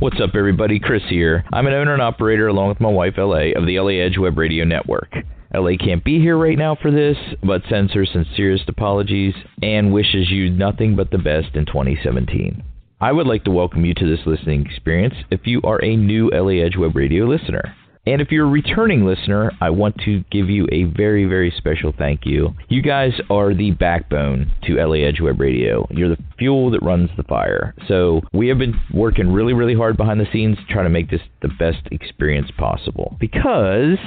What's up, everybody? Chris here. I'm an owner and operator, along with my wife, LA, of the LA Edge Web Radio Network. LA can't be here right now for this, but sends her sincerest apologies and wishes you nothing but the best in 2017. I would like to welcome you to this listening experience if you are a new LA Edge Web Radio listener. And if you're a returning listener, I want to give you a very, very special thank you. You guys are the backbone to LA Edge Web Radio. You're the fuel that runs the fire. So we have been working really, really hard behind the scenes trying to make this the best experience possible. Because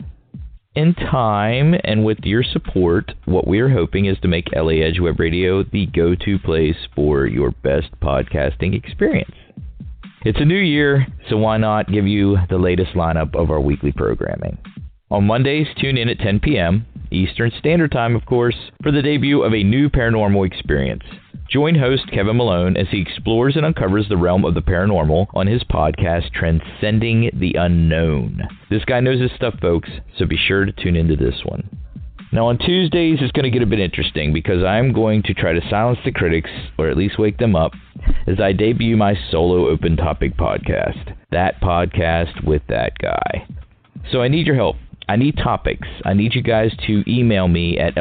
in time and with your support, what we are hoping is to make LA Edge Web Radio the go-to place for your best podcasting experience. It's a new year, so why not give you the latest lineup of our weekly programming. On Mondays, tune in at 10 p.m. Eastern Standard Time, of course, for the debut of a new paranormal experience. Join host Kevin Malone as he explores and uncovers the realm of the paranormal on his podcast, Transcending the Unknown. This guy knows his stuff, folks, so be sure to tune into this one. Now, on Tuesdays, it's going to get a bit interesting because I'm going to try to silence the critics, or at least wake them up, as I debut my solo open topic podcast, That Podcast with That Guy. So I need your help. I need topics. I need you guys to email me at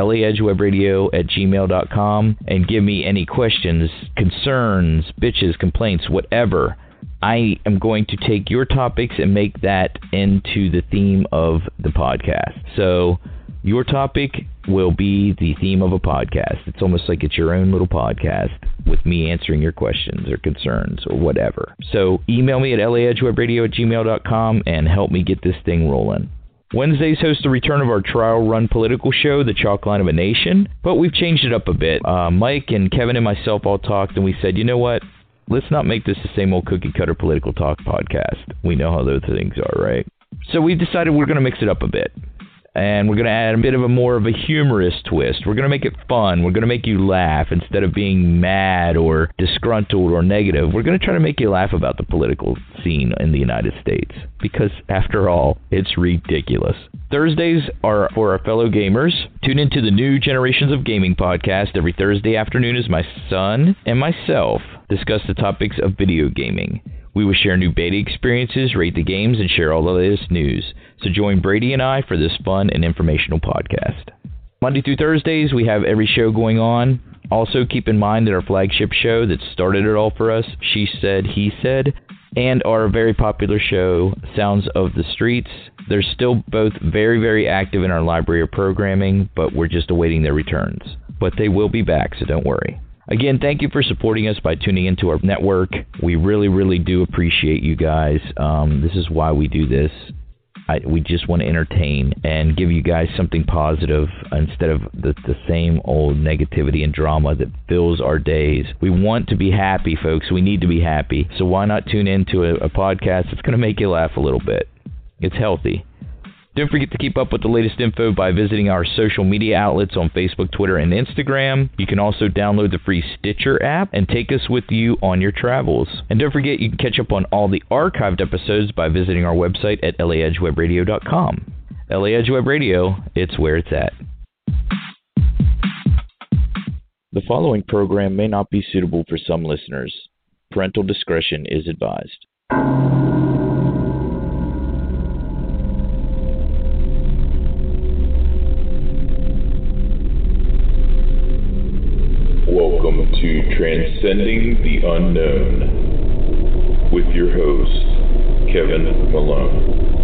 laedgewebradio@gmail.com and give me any questions, concerns, bitches, complaints, whatever. I am going to take your topics and make that into the theme of the podcast. So your topic will be the theme of a podcast. It's almost like it's your own little podcast with me answering your questions or concerns or whatever. So email me at laedgewebradio@gmail.com and help me get this thing rolling. Wednesdays host the return of our trial run political show, The Chalk Line of a Nation, but we've changed it up a bit. Mike and Kevin and myself all talked, and we said, you know what? Let's not make this the same old cookie-cutter political talk podcast. We know how those things are, right? So we decided we're going to mix it up a bit. And we're going to add a bit of a more of a humorous twist. We're going to make it fun. We're going to make you laugh instead of being mad or disgruntled or negative. We're going to try to make you laugh about the political scene in the United States. Because, after all, it's ridiculous. Thursdays are for our fellow gamers. Tune into the New Generations of Gaming podcast every Thursday afternoon as my son and myself discuss the topics of video gaming. We will share new beta experiences, rate the games, and share all the latest news. So join Brady and I for this fun and informational podcast. Monday through Thursdays, we have every show going on. Also, keep in mind that our flagship show that started it all for us, She Said, He Said, and our very popular show, Sounds of the Streets. They're still both very, very active in our library of programming, but we're just awaiting their returns. But they will be back, so don't worry. Again, thank you for supporting us by tuning into our network. We really, really do appreciate you guys. This is why we do this. We just want to entertain and give you guys something positive instead of the same old negativity and drama that fills our days. We want to be happy, folks. We need to be happy. So why not tune into a podcast that's going to make you laugh a little bit? It's healthy. Don't forget to keep up with the latest info by visiting our social media outlets on Facebook, Twitter, and Instagram. You can also download the free Stitcher app and take us with you on your travels. And don't forget, you can catch up on all the archived episodes by visiting our website at laedgewebradio.com. LA Edge Web Radio, it's where it's at. The following program may not be suitable for some listeners. Parental discretion is advised. Welcome to Transcending the Unknown with your host, Kevin Malone.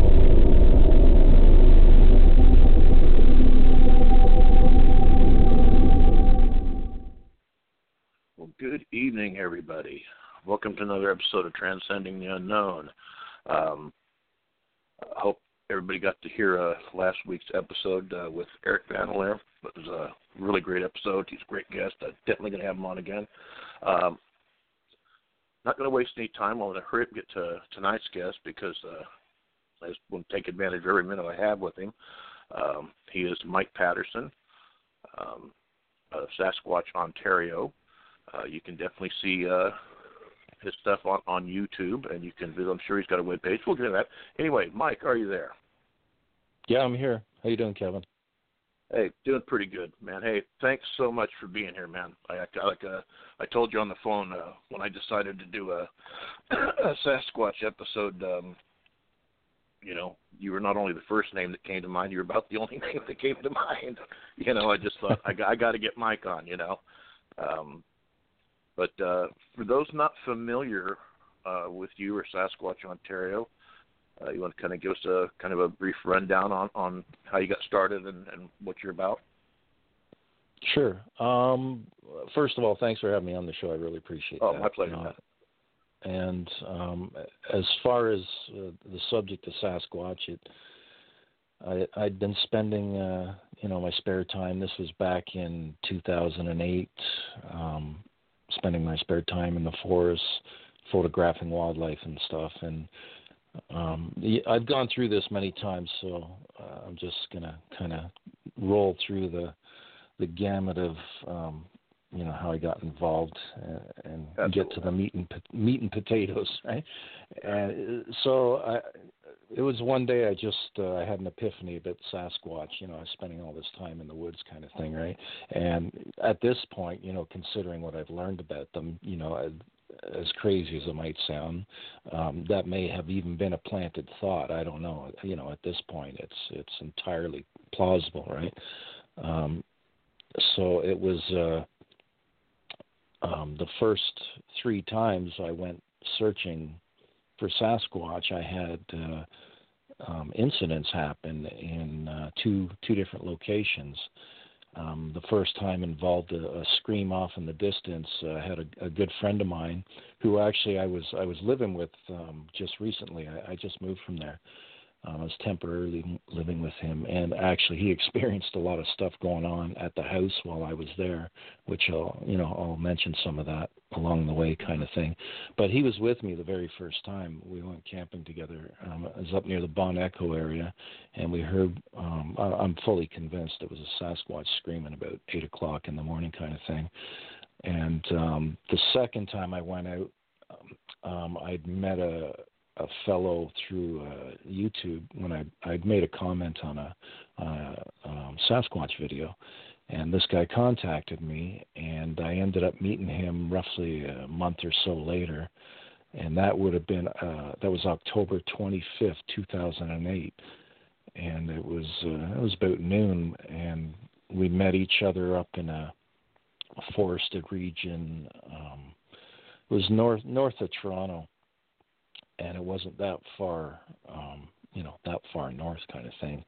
Well, good evening, everybody. Welcome to another episode of Transcending the Unknown. I hope everybody got to hear last week's episode with Eric Van Leer. It was a really great episode. He's a great guest. I'm definitely going to have him on again. Not going to waste any time. I'm going to hurry up and get to tonight's guest because I just want to take advantage of every minute I have with him. He is Mike Patterson, of Sasquatch, Ontario. You can definitely see his stuff on YouTube, and you can visit. I'm sure he's got a webpage. We'll get into that. Anyway, Mike, are you there? Yeah, I'm here. How you doing, Kevin? Hey, doing pretty good, man. Hey, thanks so much for being here, man. I told you on the phone when I decided to do a Sasquatch episode. You were not only the first name that came to mind, you were about the only name that came to mind. I just thought I got to get Mike on. But for those not familiar with you or Sasquatch Ontario, you want to kind of give us a kind of a brief rundown on how you got started and what you're about? Sure. First of all, thanks for having me on the show. I really appreciate that. Oh, my pleasure. And as far as the subject of Sasquatch, I'd been spending, my spare time. This was back in 2008, spending my spare time in the forest, photographing wildlife and stuff. And I've gone through this many times, so I'm just gonna kind of roll through the gamut of how I got involved and get to the meat and potatoes, right? And so it was one day I had an epiphany about Sasquatch. I was spending all this time in the woods, kind of thing, right? And at this point, considering what I've learned about them, as crazy as it might sound, that may have even been a planted thought. I don't know. At this point, it's entirely plausible, right? So it was the first 3 times I went searching for Sasquatch, I had incidents happen in two different locations. The first time involved a scream off in the distance. I had a good friend of mine who actually I was living with just recently. I just moved from there. I was temporarily living with him, and actually he experienced a lot of stuff going on at the house while I was there, which I'll mention some of that along the way, kind of thing. But he was with me the very first time. We went camping together. It was up near the Bon Echo area, and we heard, I'm fully convinced it was a Sasquatch screaming about 8 o'clock in the morning, kind of thing. And the second time I went out, I'd met a fellow through YouTube when I'd made a comment on a Sasquatch video, and this guy contacted me, and I ended up meeting him roughly a month or so later, and that would have been that was October 25th, 2008, and it was about noon, and we met each other up in a forested region. It was north of Toronto. And it wasn't that far, that far north, kind of thing,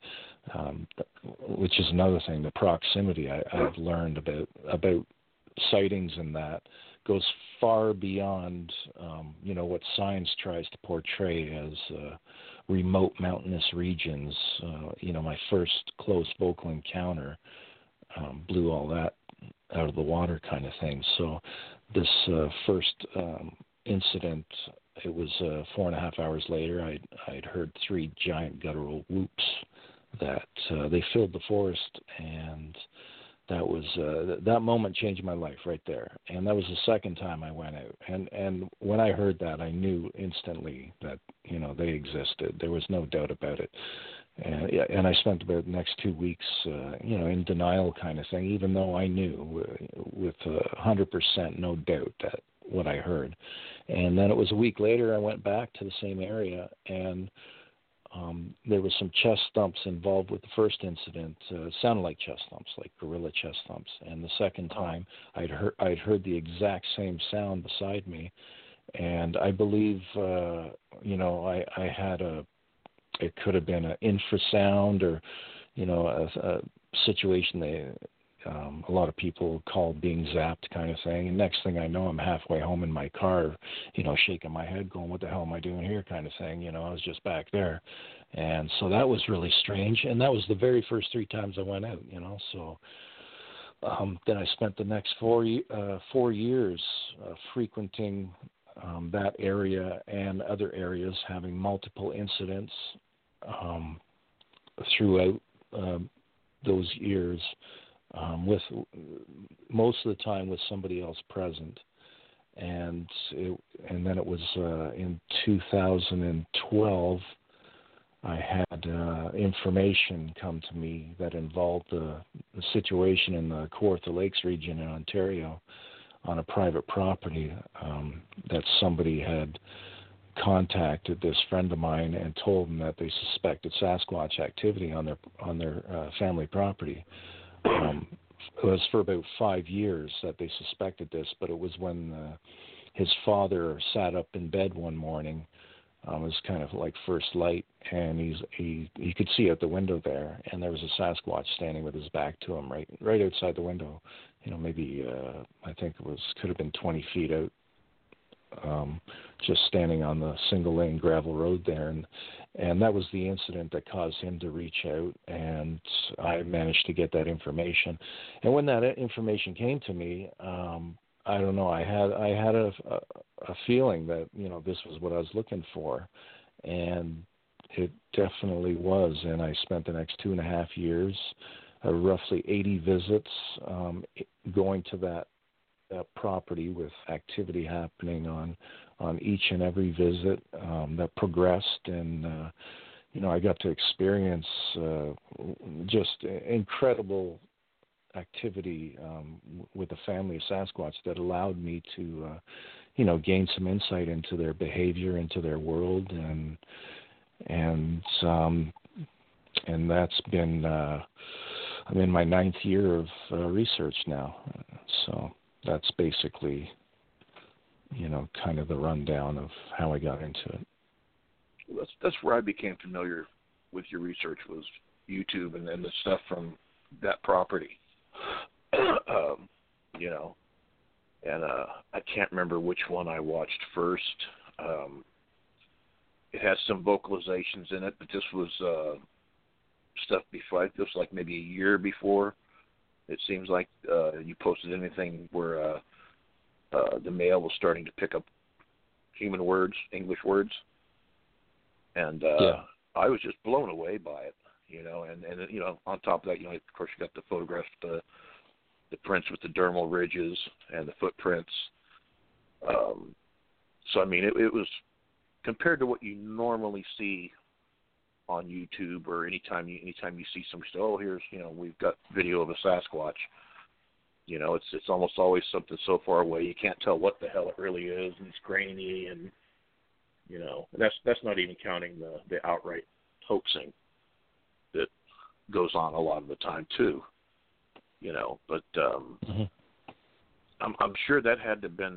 which is another thing. The proximity I've learned about sightings and that goes far beyond, what science tries to portray as remote mountainous regions. My first close vocal encounter blew all that out of the water, kind of thing. So this first incident, it was 4.5 hours later, I'd heard 3 giant guttural whoops that they filled the forest, and that was that moment changed my life right there. And that was the second time I went out, and when I heard that, I knew instantly that they existed. There was no doubt about it. And I spent about the next 2 weeks, in denial, kind of thing, even though I knew with 100% no doubt that what I heard. And then it was a week later, I went back to the same area, and there was some chest thumps involved with the first incident. It sounded like chest thumps, like gorilla chest thumps. And the second time, I'd heard the exact same sound beside me, and I believe, I had it could have been an infrasound or, a situation a lot of people call being zapped, kind of thing. And next thing I know, I'm halfway home in my car, shaking my head, going, "What the hell am I doing here?" kind of thing. I was just back there. And so that was really strange. And that was the very first 3 times I went out, So then I spent the next 4 years frequenting that area and other areas, having multiple incidents throughout those years. With most of the time with somebody else present, and then it was in 2012 I had information come to me that involved the situation in the Kawartha Lakes region in Ontario on a private property, that somebody had contacted this friend of mine and told him that they suspected Sasquatch activity on their family property. It was for about 5 years that they suspected this, but it was when his father sat up in bed one morning. It was kind of like first light, and he could see out the window there, and there was a Sasquatch standing with his back to him, right outside the window. Maybe I think could have been 20 feet out, just standing on the single lane gravel road there, and that was the incident that caused him to reach out, and I managed to get that information. And when that information came to me, I don't know, I had a feeling that this was what I was looking for, and it definitely was. And I spent the next 2.5 years, roughly 80 visits, going to that property with activity happening on each and every visit that progressed, and I got to experience just incredible activity with a family of Sasquatch that allowed me to gain some insight into their behavior, into their world, and that's been I'm in my 9th year of research now, so that's basically, kind of the rundown of how I got into it. That's where I became familiar with your research, was YouTube and then the stuff from that property. And I can't remember which one I watched first. It has some vocalizations in it, but this was stuff before. It was like maybe a year before. It seems like you posted anything where the male was starting to pick up human words, English words, and I was just blown away by it, And on top of that, of course, you got the photographs, the prints with the dermal ridges and the footprints. So I mean, it was compared to what you normally see on YouTube, or anytime you see somebody say, "Oh, here's we've got video of a Sasquatch." It's almost always something so far away you can't tell what the hell it really is, and it's grainy, and that's not even counting the outright hoaxing that goes on a lot of the time too. But I'm sure that had to have been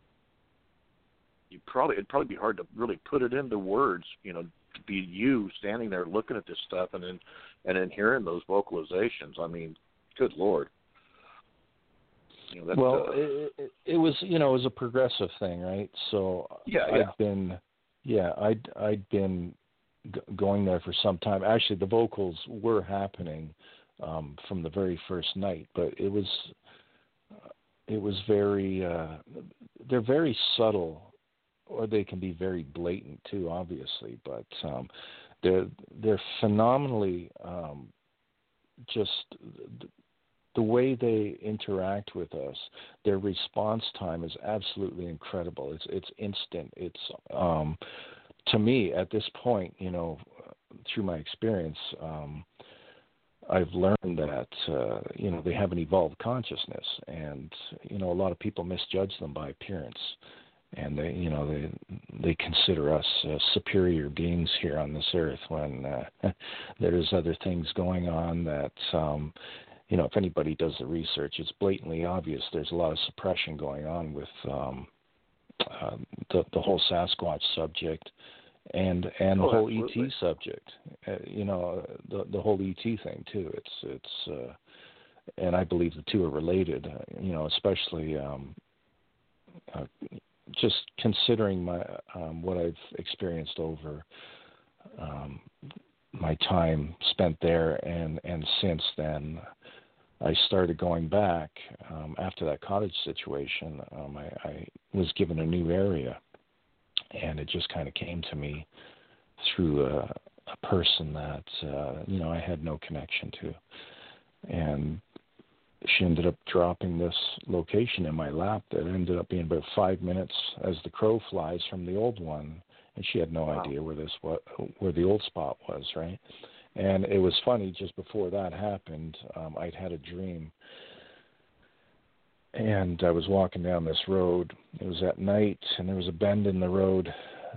it'd probably be hard to really put it into words, to be you standing there looking at this stuff and then hearing those vocalizations. I mean, good Lord. It was it was a progressive thing, right? So I'd been going there for some time. Actually, the vocals were happening from the very first night, but it was very they're very subtle, or they can be very blatant too, obviously, but they're phenomenally just the way they interact with us. Their response time is absolutely incredible. It's instant. It's to me at this point, through my experience, I've learned that they have an evolved consciousness, and a lot of people misjudge them by appearance, and they consider us superior beings here on this earth when there's other things going on that if anybody does the research, it's blatantly obvious. There's a lot of suppression going on with the whole Sasquatch subject and the whole absolutely. ET subject. The whole ET thing too. It's and I believe the two are related. Especially just considering my what I've experienced over my time spent there, and since then. I started going back after that cottage situation. I was given a new area, and it just kind of came to me through a person that I had no connection to, and she ended up dropping this location in my lap that ended up being about 5 minutes as the crow flies from the old one, and she had no Wow. idea where the old spot was, right? And it was funny, just before that happened, I'd had a dream, and I was walking down this road. It was at night, and there was a bend in the road,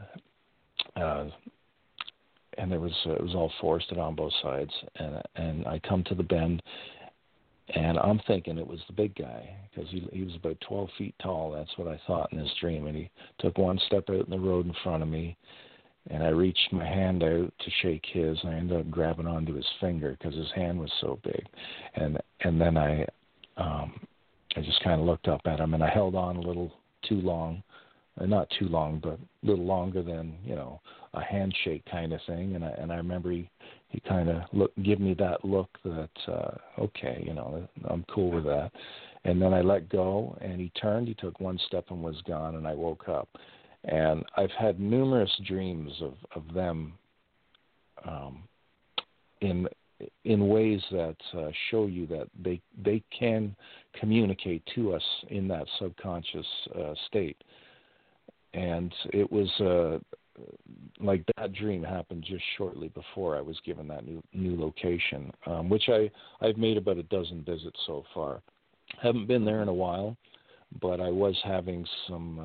and it was all forested on both sides. And I come to the bend, and I'm thinking it was the big guy, because he was about 12 feet tall. That's what I thought in this dream. And he took one step out in the road in front of me, and I reached my hand out to shake his. I ended up grabbing onto his finger because his hand was so big. And then I just kind of looked up at him, and I held on a little too long. Not too long, but a little longer than, a handshake kind of thing. And I remember he kind of give me that look that, okay, I'm cool with that. And then I let go, and he turned, he took one step and was gone, and I woke up. And I've had numerous dreams of them in ways that show you that they can communicate to us in that subconscious state. And it was like that dream happened just shortly before I was given that new location, which I've made about a dozen visits so far. Haven't been there in a while, but I was having some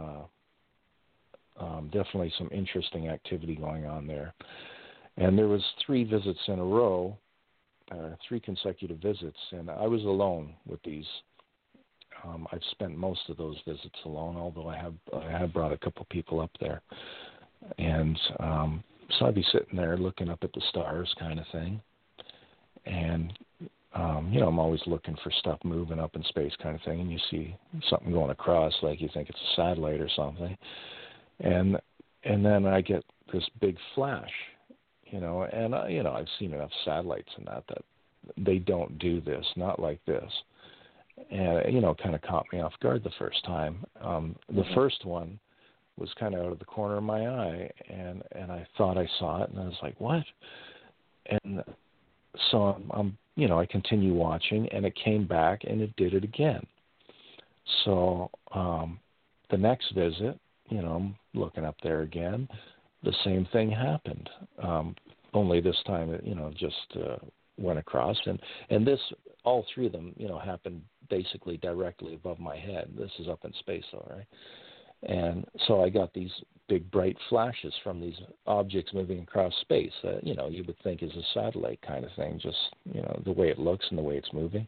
definitely some interesting activity going on there. And there was 3 visits in a row, 3 consecutive visits, and I was alone with these. I've spent most of those visits alone, although I have brought a couple people up there. And so I'd be sitting there looking up at the stars kind of thing. And, I'm always looking for stuff moving up in space kind of thing. And you see something going across, like you think it's a satellite or something. And then I get this big flash, and, I've seen enough satellites and that they don't do this, not like this. And, kind of caught me off guard the first time. The first one was kind of out of the corner of my eye, and I thought I saw it, and I was like, what? And so I continue watching, and it came back, and it did it again. So the next visit, I'm looking up there again, the same thing happened. Only this time it, just went across, and this, all 3 of them, happened basically directly above my head. This is up in space, though, right? And so I got these big bright flashes from these objects moving across space that, you would think is a satellite kind of thing, just, the way it looks and the way it's moving.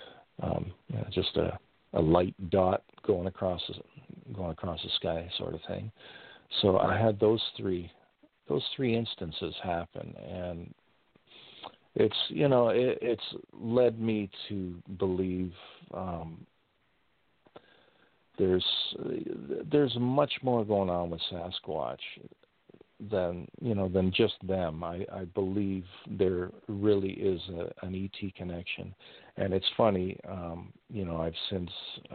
Just a light dot going across the sky sort of thing. So I had those three instances happen, and it's, it's led me to believe there's much more going on with Sasquatch than just them. I believe there really is an ET connection, and it's funny. I've since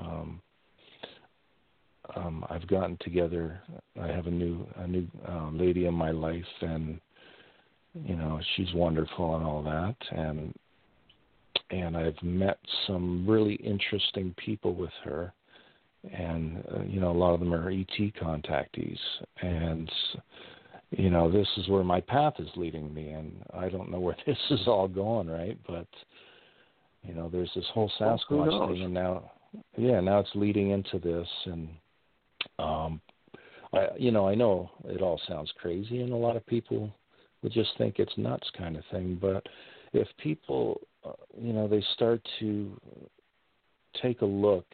I've gotten together. I have a new lady in my life, and she's wonderful and all that, and I've met some really interesting people with her. And, a lot of them are ET contactees. And, this is where my path is leading me. And I don't know where this is all going, right? But, there's this whole Sasquatch thing. And now it's leading into this. And, I know it all sounds crazy. And a lot of people would just think it's nuts kind of thing. But if people, they start to take a look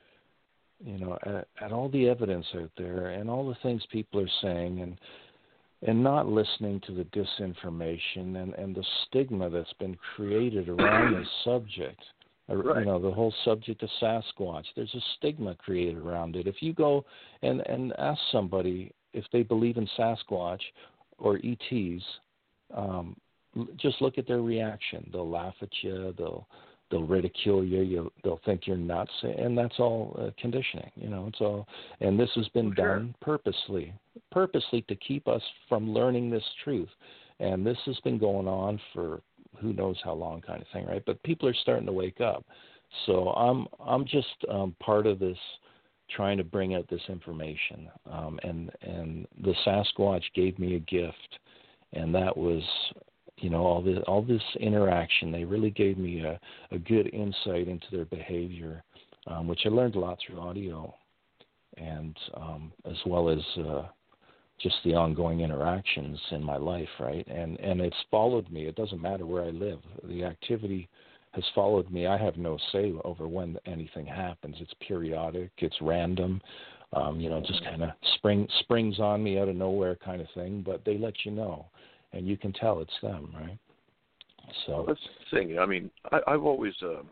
at all the evidence out there and all the things people are saying, and not listening to the disinformation and the stigma that's been created around this subject. Right. The whole subject of Sasquatch, there's a stigma created around it. If you go and ask somebody if they believe in Sasquatch or ETs, just look at their reaction. They'll laugh at you. They'll ridicule you. They'll think you're nuts, and that's all conditioning. It's all, and this has been done purposely to keep us from learning this truth. And this has been going on for who knows how long, kind of thing, right? But people are starting to wake up. So I'm just part of this trying to bring out this information. And the Sasquatch gave me a gift, and that was, all this interaction. They really gave me a good insight into their behavior, which I learned a lot through audio, and as well as just the ongoing interactions in my life, right? And it's followed me. It doesn't matter where I live. The activity has followed me. I have no say over when anything happens. It's periodic. It's random. Just kind of springs on me out of nowhere kind of thing. But they let you know, and you can tell it's them, right? So that's the thing. I mean, I've always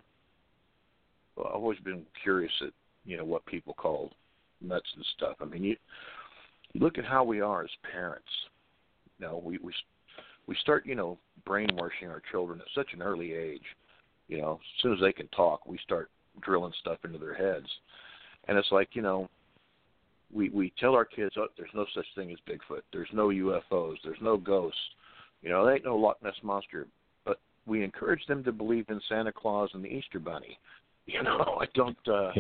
been curious at what people call nuts and stuff. I mean, you look at how we are as parents. We start brainwashing our children at such an early age. As soon as they can talk, we start drilling stuff into their heads. And it's like, we tell our kids, there's no such thing as Bigfoot. There's no UFOs. There's no ghosts. There ain't no Loch Ness Monster. But we encourage them to believe in Santa Claus and the Easter Bunny. I don't,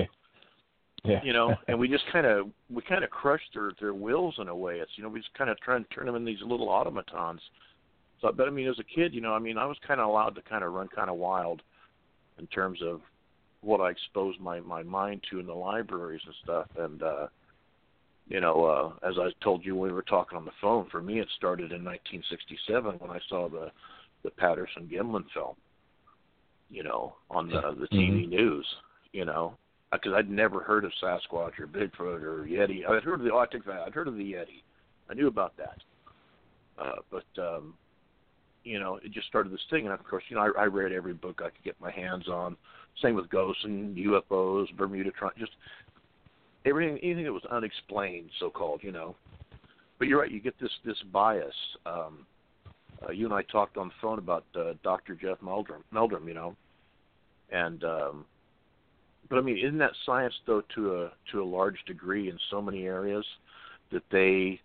and we just kind of crush their wills in a way. It's, we just kind of try and turn them into these little automatons. So, but I mean, as a kid, I was kind of allowed to kind of run kind of wild in terms of what I exposed my mind to in the libraries and stuff. And, as I told you when we were talking on the phone, for me it started in 1967 when I saw the Patterson-Gimlin film, on the TV news, because I'd never heard of Sasquatch or Bigfoot or Yeti. I'd heard of the Yeti. I knew about that. But it just started this thing. And, of course, I read every book I could get my hands on. Same with ghosts and UFOs, Bermuda Triangle, just anything that was unexplained, so-called, But you're right, you get this bias. You and I talked on the phone about Dr. Jeff Meldrum, and but I mean, isn't that science though to a large degree in so many areas that they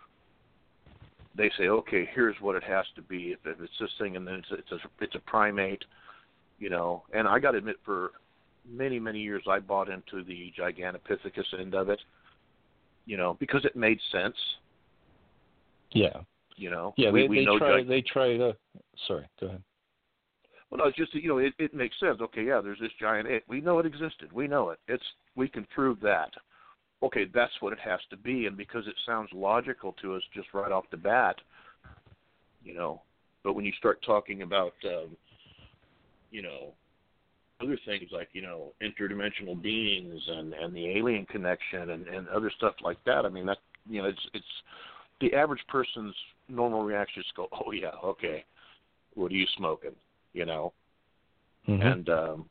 say, okay, here's what it has to be if it's this thing, and then it's a primate, And I got to admit, for many years, I bought into the Gigantopithecus end of it, because it made sense. Yeah. Yeah, they try to. Sorry, go ahead. Well, no, it's just it makes sense. Okay, yeah, there's this giant ape. We know it existed. We know it. We can prove that. Okay, that's what it has to be, and because it sounds logical to us just right off the bat, But when you start talking about, other things like interdimensional beings and the alien connection and other stuff like that, I mean that it's the average person's normal reaction is to go, oh yeah, okay, what are you smoking? Mm-hmm. And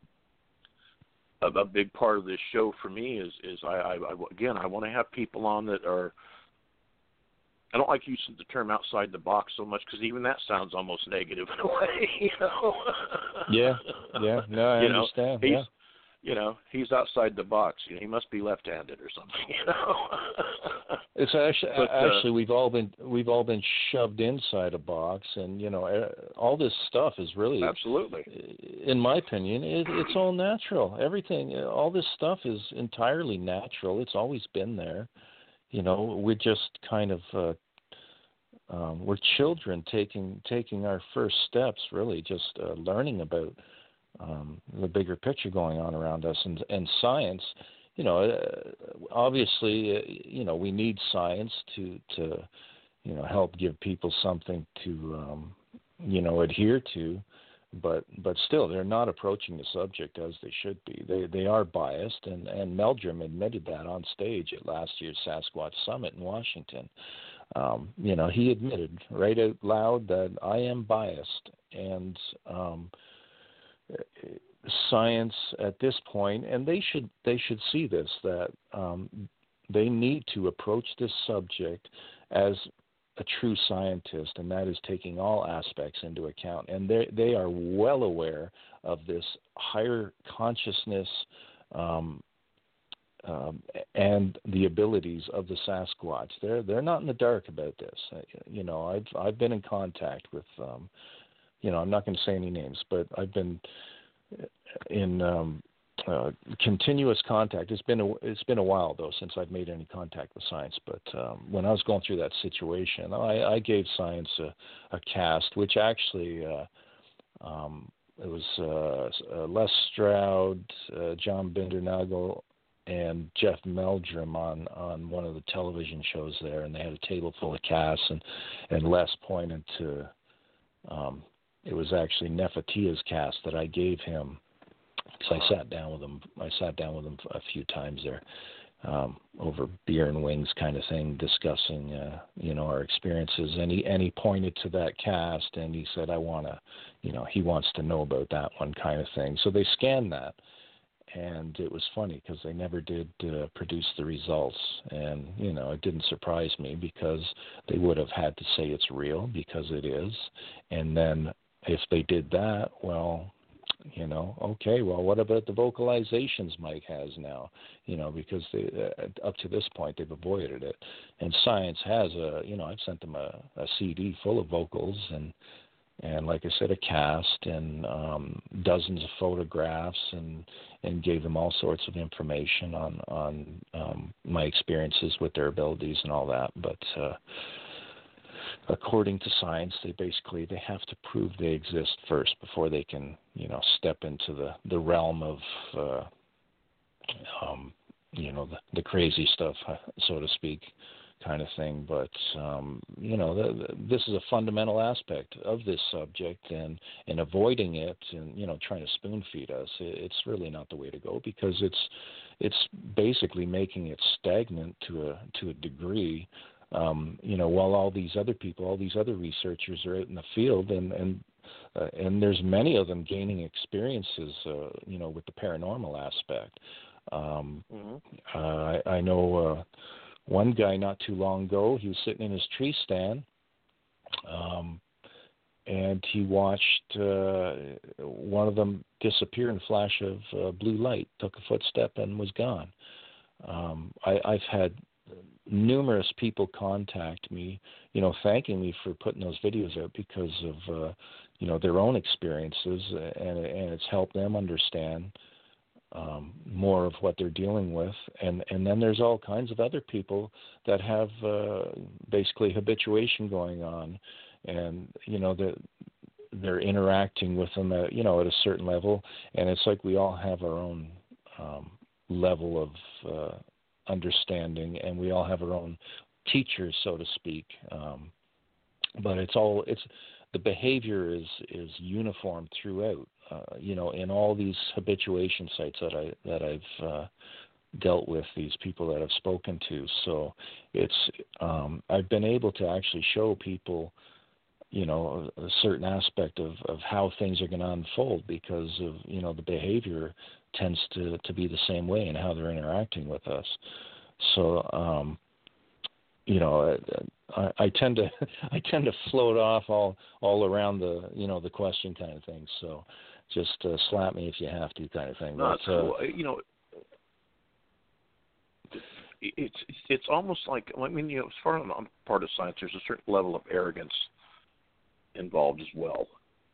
a big part of this show for me is I want to have people on that are. I don't like using the term outside the box so much because even that sounds almost negative in a way, Yeah. No, I understand. He's outside the box. He must be left-handed or something. It's actually we've all been shoved inside a box, and all this stuff is really absolutely, in my opinion, it's all natural. Everything, all this stuff is entirely natural. It's always been there. We're just kind of we're children taking our first steps, really, just learning about the bigger picture going on around us, and science. Obviously, we need science to help give people something to adhere to. But still, they're not approaching the subject as they should be. They are biased, and Meldrum admitted that on stage at last year's Sasquatch Summit in Washington. He admitted right out loud that I am biased, and science at this point, and they should see this, that they need to approach this subject as a true scientist, and that is taking all aspects into account. And they are well aware of this higher consciousness and the abilities of the Sasquatch. They're not in the dark about this. I've been in contact with I'm not going to say any names, but I've been in continuous contact. It's been a while though since I've made any contact with science. But when I was going through that situation, I gave science a cast, which actually it was Les Stroud, John Bindernagel, and Jeff Meldrum on one of the television shows there, and they had a table full of casts, and Les pointed to it was actually Nefatia's cast that I gave him. So I sat down with him. A few times there, over beer and wings kind of thing, discussing our experiences. And he pointed to that cast, and he said, he wants to know about that one kind of thing. So they scanned that, and it was funny because they never did produce the results. And it didn't surprise me because they would have had to say it's real because it is. And then if they did that, well, okay, well, what about the vocalizations Mike has now? Because they, up to this point, they've avoided it. And science has I've sent them a CD full of vocals and like I said, a cast and dozens of photographs and gave them all sorts of information on my experiences with their abilities and all that. But according to science, they have to prove they exist first before they can, step into the realm of, the crazy stuff, so to speak, kind of thing. But, this is a fundamental aspect of this subject, and avoiding it and, trying to spoon feed us, it's really not the way to go, because it's basically making it stagnant to a degree. While all these other researchers are out in the field, and there's many of them gaining experiences, with the paranormal aspect. I know one guy not too long ago, he was sitting in his tree stand, and he watched one of them disappear in a flash of blue light, took a footstep and was gone. I've had numerous people contact me, thanking me for putting those videos out because of, their own experiences, and it's helped them understand more of what they're dealing with. And then there's all kinds of other people that have basically habituation going on, and, they're interacting with them at, at a certain level, and it's like we all have our own level of understanding, and we all have our own teachers, so to speak. But the behavior is uniform throughout. In all these habituation sites that I've dealt with, these people that I've spoken to. So it's I've been able to actually show people, a certain aspect of how things are going to unfold because of, the behavior tends to be the same way in how they're interacting with us. So, I tend to float off all around the question kind of thing. So just slap me if you have to kind of thing. No, it's cool. It's almost like, as far as I'm part of science, there's a certain level of arrogance involved as well.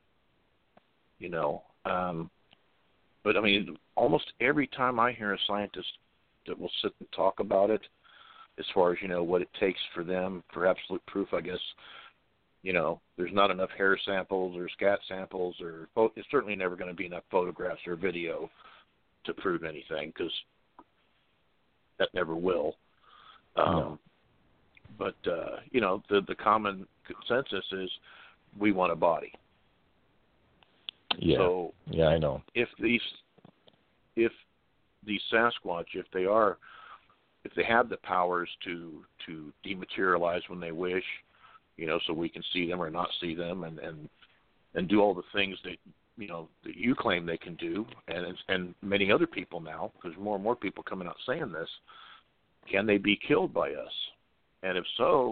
But almost every time I hear a scientist that will sit and talk about it, as far as, what it takes for them, for absolute proof, I guess, there's not enough hair samples or scat samples, or it's certainly never going to be enough photographs or video to prove anything, because that never will. No. But, the common consensus is we want a body. Yeah. So yeah, I know. If these Sasquatch, if they have the powers to dematerialize when they wish, so we can see them or not see them, and do all the things that that you claim they can do, and many other people now, because more and more people coming out saying this, can they be killed by us? And if so,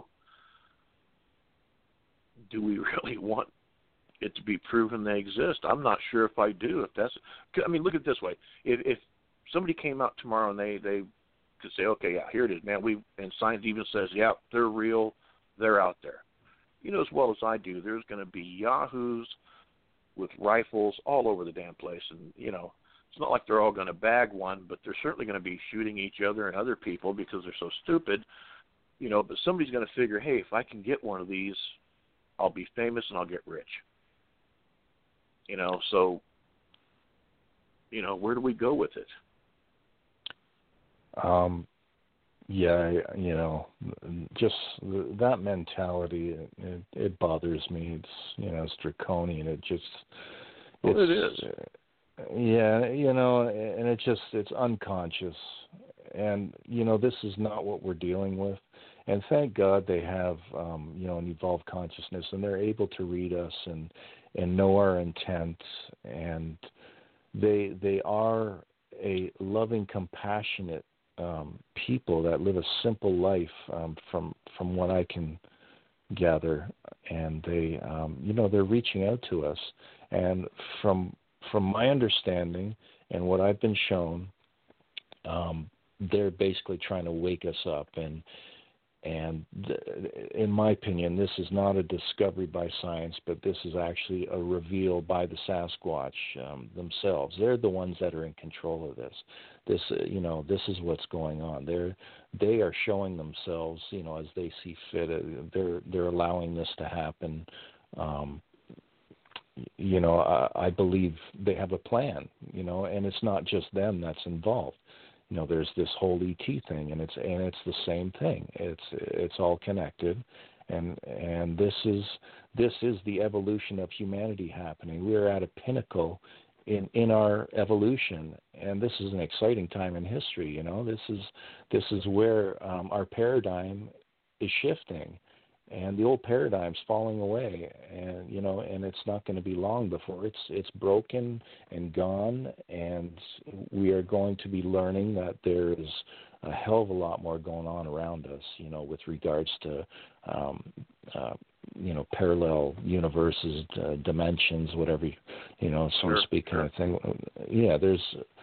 do we really want it to be proven they exist? I'm not sure if I do. Look at it this way: if somebody came out tomorrow and they could say, okay, yeah, here it is, man. And science even says, yeah, they're real, they're out there. As well as I do, there's going to be yahoos with rifles all over the damn place, and it's not like they're all going to bag one, but they're certainly going to be shooting each other and other people because they're so stupid, you know, but somebody's going to figure, hey, if I can get one of these, I'll be famous and I'll get rich. You know, so, you know, where do we go with it? Yeah, you know, just that mentality, it bothers me. It's, you know, it's draconian. It is. Yeah, you know, and it's unconscious. And, you know, this is not what we're dealing with. And thank God they have, you know, an evolved consciousness, and they're able to read us and know our intent. And they are a loving, compassionate people that live a simple life, from what I can gather. And they, you know, they're reaching out to us. And from my understanding and what I've been shown, they're basically trying to wake us up. And in my opinion, this is not a discovery by science, but this is actually a reveal by the Sasquatch themselves. They're the ones that are in control of this. This, you know, this is what's going on. They are showing themselves, you know, as they see fit. They're allowing this to happen. You know, I believe they have a plan, you know, and it's not just them that's involved. You know, there's this whole ET thing, and it's the same thing. It's all connected, and this is the evolution of humanity happening. We're at a pinnacle in our evolution, and this is an exciting time in history. You know, this is where our paradigm is shifting, and the old paradigm's falling away, and you know, and it's not going to be long before it's broken and gone, and we are going to be learning that there is a hell of a lot more going on around us, you know, with regards to you know, parallel universes, dimensions, whatever, you know, so to speak, kind of thing. Yeah, there's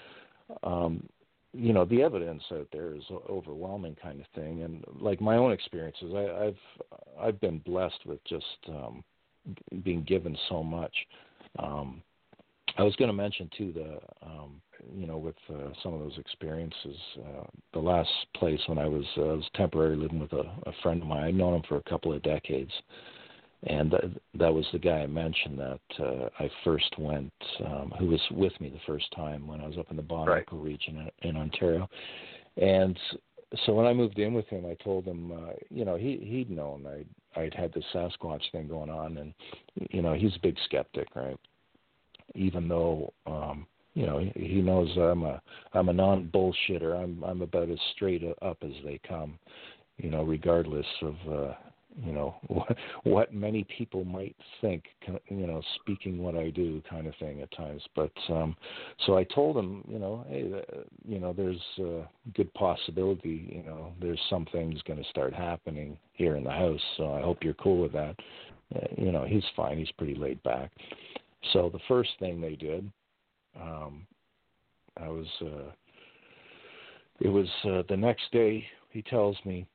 you know, the evidence out there is overwhelming, kind of thing. And like my own experiences, I've been blessed with just being given so much. I was going to mention too, you know, with some of those experiences, the last place when I was temporarily living with a friend of mine. I'd known him for a couple of decades. And that was the guy I mentioned that I first went, who was with me the first time when I was up in the Bon-Echo region in Ontario. And so when I moved in with him, I told him, you know, he'd known I'd had this Sasquatch thing going on, and you know, he's a big skeptic, right? Even though, you know, he knows I'm a non-bullshitter. I'm about as straight up as they come, you know, regardless of you know, what many people might think, you know, speaking what I do, kind of thing at times. But so I told him, you know, hey, you know, there's a good possibility, you know, there's some things going to start happening here in the house. So I hope you're cool with that. You know, he's fine. He's pretty laid back. So the first thing they did, it was the next day. He tells me.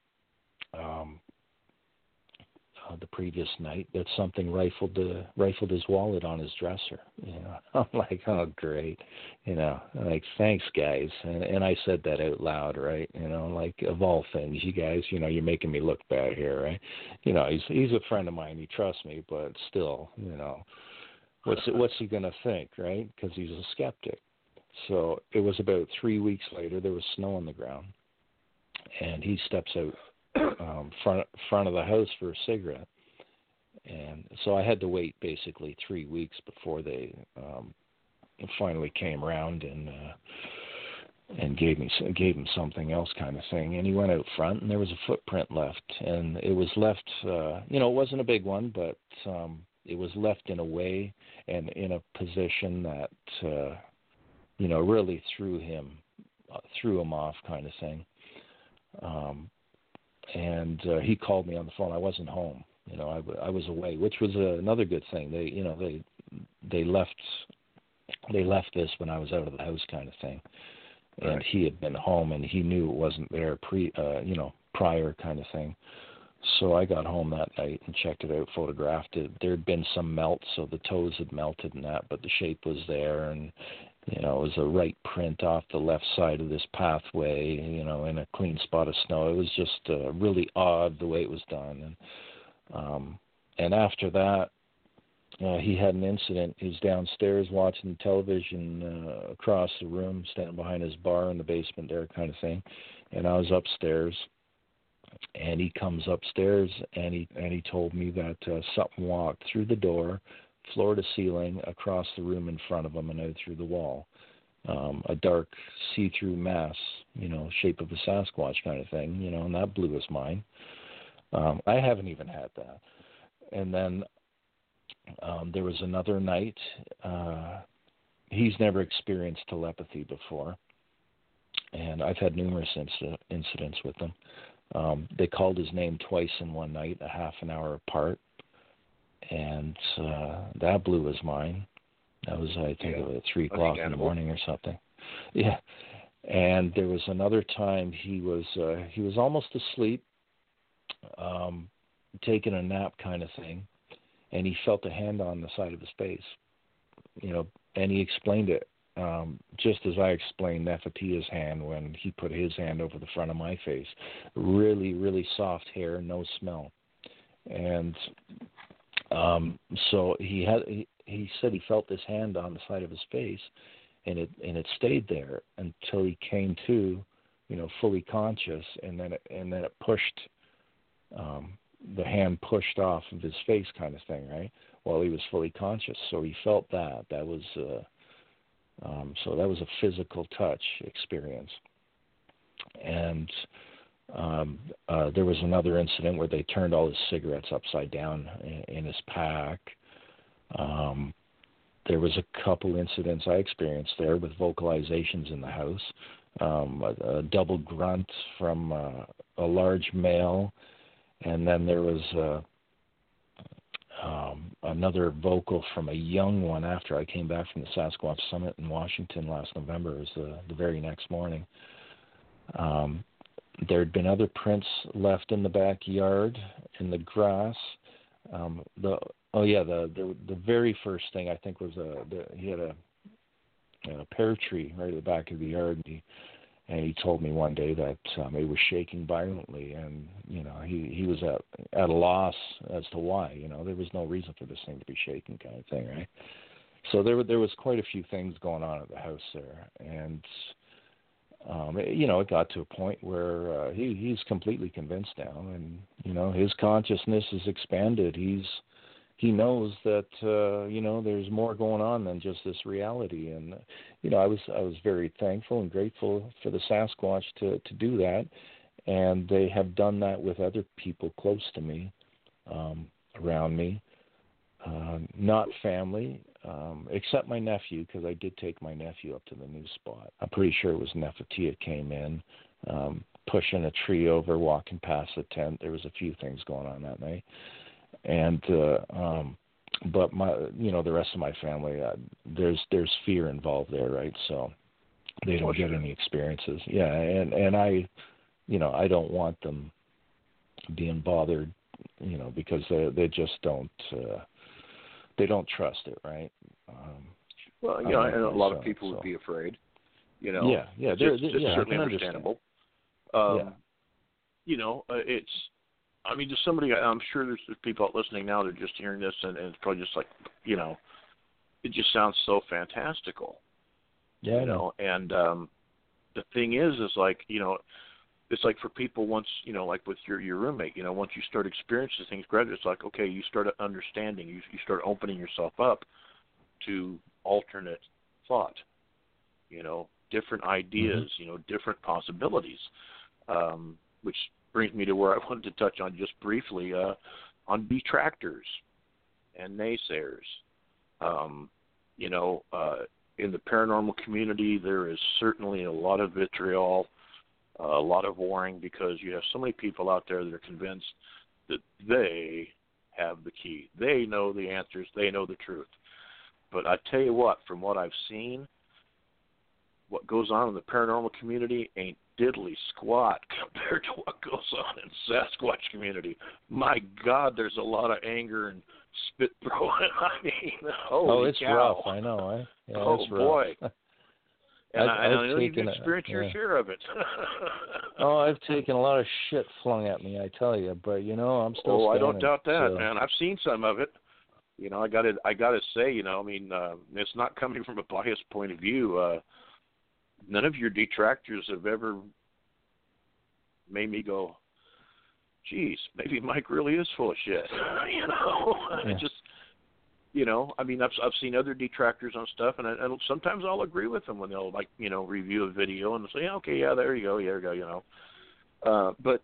The previous night that something rifled his wallet on his dresser. You know, I'm like, oh great, you know, like thanks guys, and I said that out loud, right? You know, like of all things, you guys, you know, you're making me look bad here, right? You know, he's a friend of mine, he trusts me, but still, you know, what's he gonna think, right? Because he's a skeptic. So it was about 3 weeks later. There was snow on the ground, and he steps out. Front of the house for a cigarette, and so I had to wait basically 3 weeks before they finally came around and gave him something else, kind of thing. And he went out front, and there was a footprint left, and it was left. You know, it wasn't a big one, but it was left in a way and in a position that you know, really threw him off, kind of thing. And he called me on the phone. I wasn't home. You know, I was away, which was another good thing. They left this when I was out of the house, kind of thing. And right. He had been home, and he knew it wasn't there prior, kind of thing. So I got home that night and checked it out, photographed it. There had been some melt, so the toes had melted and that, but the shape was there, and It was a right print off the left side of this pathway, in a clean spot of snow. It was just really odd the way it was done. And after that, he had an incident. He was downstairs watching television across the room, standing behind his bar in the basement there, kind of thing. And I was upstairs, and he comes upstairs, and he told me that something walked through the door, floor to ceiling, across the room in front of him and out through the wall. A dark see-through mass, shape of a Sasquatch kind of thing, and that blew his mind. I haven't even had that. And then there was another night. He's never experienced telepathy before, and I've had numerous incidents with him. They called his name twice in one night, a half an hour apart, and that blew his mind. That was, I think, at 3 o'clock in the morning or something. Yeah. And there was another time he was almost asleep, taking a nap kind of thing, and he felt a hand on the side of his face, and he explained it just as I explained Nefertiti's hand when he put his hand over the front of my face. Really, really soft hair, no smell. And so he said he felt this hand on the side of his face, and it stayed there until he came to, fully conscious, and then it pushed, the hand pushed off of his face, kind of thing, right? While he was fully conscious. So he felt that. That was so that was a physical touch experience. And there was another incident where they turned all his cigarettes upside down in his pack. There was a couple incidents I experienced there with vocalizations in the house. A double grunt from a large male, and then there was another vocal from a young one after I came back from the Sasquatch Summit in Washington last November. It was the very next morning. There had been other prints left in the backyard in the grass. The very first thing I think was he had a pear tree right at the back of the yard, and he told me one day that it was shaking violently, and he was at a loss as to why. There was no reason for this thing to be shaking, kind of thing, right? So there was quite a few things going on at the house there, and it got to a point where he's completely convinced now, and his consciousness is expanded. He knows that there's more going on than just this reality, and I was very thankful and grateful for the Sasquatch to do that, and they have done that with other people close to me, around me, not family, except my nephew, because I did take my nephew up to the new spot. I'm pretty sure it was Nefertiti came in, pushing a tree over, walking past the tent. There was a few things going on that night. And but the rest of my family, there's fear involved there, right? So they don't get any experiences. Yeah, and I don't want them being bothered, because they just don't they don't trust it, right? Well, and a lot of people would be afraid. Yeah, it's certainly understandable. It's. I mean, just somebody, I'm sure there's people out listening now that are just hearing this, and it's probably just like, it just sounds so fantastical. Yeah. And the thing is like, it's like for people once, like with your roommate, once you start experiencing things gradually, it's like, okay, you start understanding, you start opening yourself up to alternate thought, different ideas, different possibilities, which brings me to where I wanted to touch on just briefly on detractors and naysayers. In the paranormal community, there is certainly a lot of vitriol, a lot of warring, because you have so many people out there that are convinced that they have the key. They know the answers. They know the truth. But I tell you what, from what I've seen, what goes on in the paranormal community ain't diddly squat compared to what goes on in Sasquatch community. My God, there's a lot of anger and spit throwing. I mean, holy it's cow. rough. I know. Yeah, oh it's rough. boy, And I know you've experienced your share of it. I've taken a lot of shit flung at me, I tell you. But I'm still. I don't doubt that, man. I've seen some of it. I got to say, it's not coming from a biased point of view. None of your detractors have ever made me go, geez, maybe Mike really is full of shit. Yeah. Just, I've seen other detractors on stuff, and sometimes I'll agree with them when they'll review a video and say, okay, yeah, there you go. But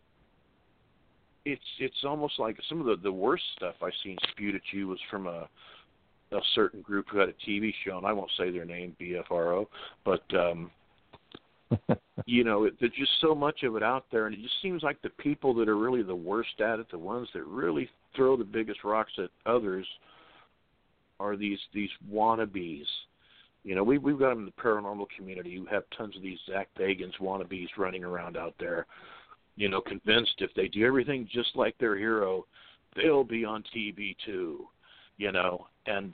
it's almost like some of the worst stuff I've seen spewed at you was from a certain group who had a TV show, and I won't say their name, BFRO, but there's just so much of it out there, and it just seems like the people that are really the worst at it, the ones that really throw the biggest rocks at others, are these wannabes. We've got them in the paranormal community. You have tons of these Zach Bagans wannabes running around out there, convinced if they do everything just like their hero, they'll be on TV too, and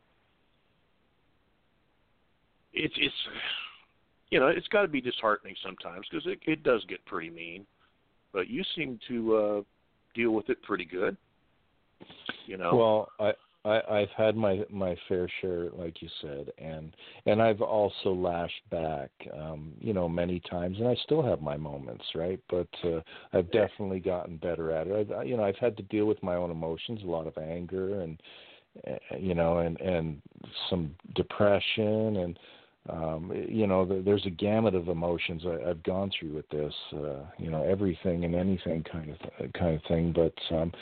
it's got to be disheartening sometimes because it does get pretty mean, but you seem to deal with it pretty good, Well, I've had my fair share, like you said, and I've also lashed back, many times, and I still have my moments, right? But I've definitely gotten better at it. I've had to deal with my own emotions, a lot of anger, and some depression, and there's a gamut of emotions I've gone through with this, everything and anything kind of thing, but.